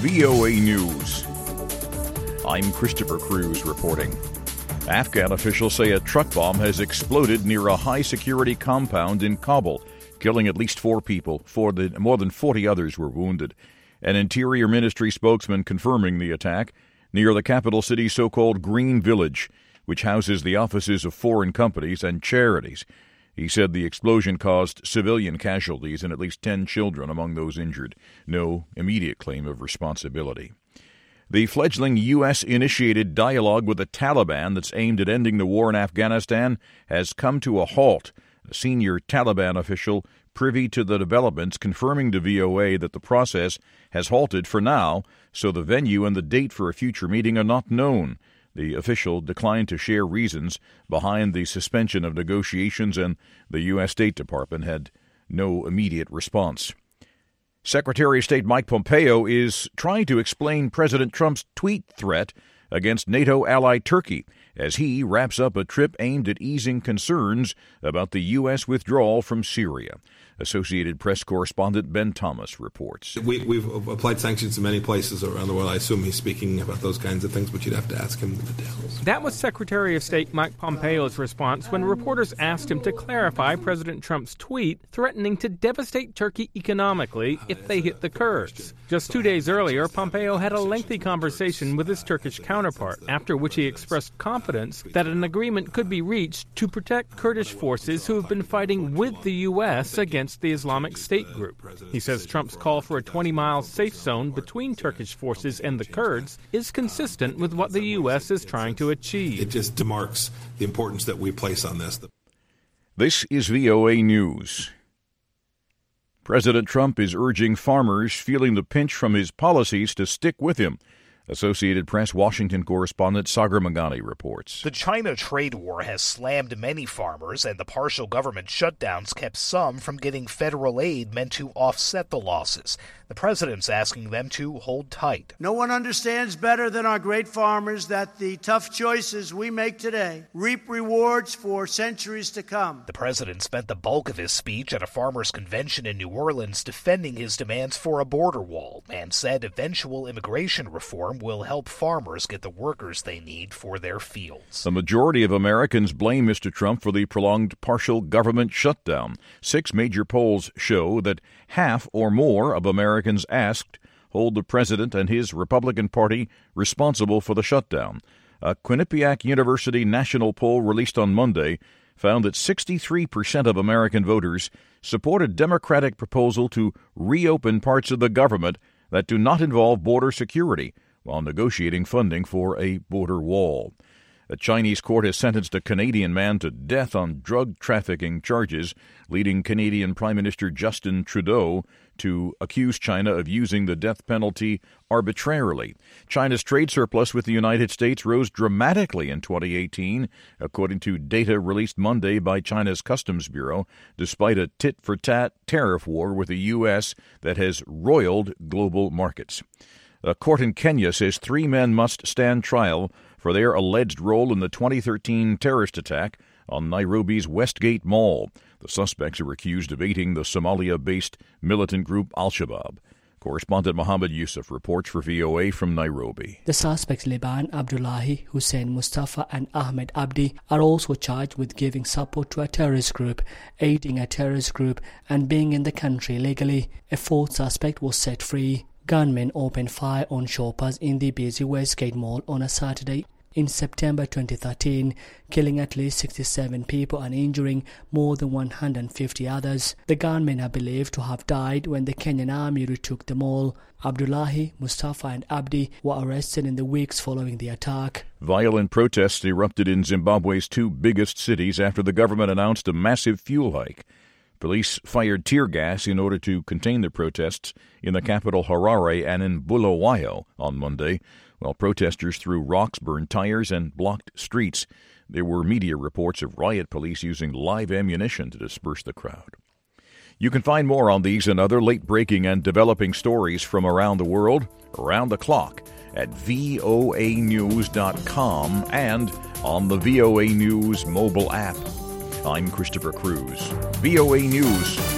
VOA News. I'm Christopher Cruz reporting. Afghan officials say a truck bomb has exploded near a high-security compound in Kabul, killing at least 4 people. More than 40 others were wounded. An Interior Ministry spokesman confirming the attack near the capital city's so-called Green Village, which houses the offices of foreign companies and charities. He said the explosion caused civilian casualties and at least 10 children among those injured. No immediate claim of responsibility. The fledgling U.S.-initiated dialogue with the Taliban that's aimed at ending the war in Afghanistan has come to a halt. A senior Taliban official privy to the developments confirming to VOA that the process has halted for now, so the venue and the date for a future meeting are not known. The official declined to share reasons behind the suspension of negotiations, and the U.S. State Department had no immediate response. Secretary of State Mike Pompeo is trying to explain President Trump's tweet threat against NATO ally Turkey as he wraps up a trip aimed at easing concerns about the U.S. withdrawal from Syria. Associated Press correspondent Ben Thomas reports. We've applied sanctions in many places around the world. I assume he's speaking about those kinds of things, but you'd have to ask him the details. That was Secretary of State Mike Pompeo's response when reporters asked him to clarify President Trump's tweet threatening to devastate Turkey economically if they hit the Kurds. Just 2 days earlier, Pompeo had a lengthy conversation with his Turkish counterpart, after which he expressed confidence that an agreement could be reached to protect Kurdish forces who have been fighting with the U.S. against the Islamic State group. He says Trump's call for a 20-mile safe zone between Turkish forces and the Kurds is consistent with what the U.S. is trying to achieve. It just demarks the importance that we place on this. This is VOA News. President Trump is urging farmers feeling the pinch from his policies to stick with him. Associated Press Washington correspondent Sagar Magani reports. The China trade war has slammed many farmers, and the partial government shutdowns kept some from getting federal aid meant to offset the losses. The president's asking them to hold tight. No one understands better than our great farmers that the tough choices we make today reap rewards for centuries to come. The president spent the bulk of his speech at a farmers' convention in New Orleans defending his demands for a border wall and said eventual immigration reform will help farmers get the workers they need for their fields. The majority of Americans blame Mr. Trump for the prolonged partial government shutdown. 6 major polls show that half or more of Americans asked hold the president and his Republican Party responsible for the shutdown. A Quinnipiac University national poll released on Monday found that 63% of American voters support a Democratic proposal to reopen parts of the government that do not involve border security, while negotiating funding for a border wall. A Chinese court has sentenced a Canadian man to death on drug trafficking charges, leading Canadian Prime Minister Justin Trudeau to accuse China of using the death penalty arbitrarily. China's trade surplus with the United States rose dramatically in 2018, according to data released Monday by China's Customs Bureau, despite a tit-for-tat tariff war with the U.S. that has roiled global markets. A court in Kenya says 3 men must stand trial for their alleged role in the 2013 terrorist attack on Nairobi's Westgate Mall. The suspects are accused of aiding the Somalia-based militant group Al-Shabaab. Correspondent Mohammed Yusuf reports for VOA from Nairobi. The suspects Liban Abdullahi, Hussein Mustafa and Ahmed Abdi are also charged with giving support to a terrorist group, aiding a terrorist group and being in the country illegally. A 4th suspect was set free. Gunmen opened fire on shoppers in the busy Westgate Mall on a Saturday in September 2013, killing at least 67 people and injuring more than 150 others. The gunmen are believed to have died when the Kenyan army retook the mall. Abdullahi, Mustafa and Abdi were arrested in the weeks following the attack. Violent protests erupted in Zimbabwe's 2 biggest cities after the government announced a massive fuel hike. Police fired tear gas in order to contain the protests in the capital Harare and in Bulawayo on Monday, while protesters threw rocks, burned tires, and blocked streets. There were media reports of riot police using live ammunition to disperse the crowd. You can find more on these and other late-breaking and developing stories from around the world, around the clock, at voanews.com and on the VOA News mobile app. I'm Christopher Cruz. VOA News.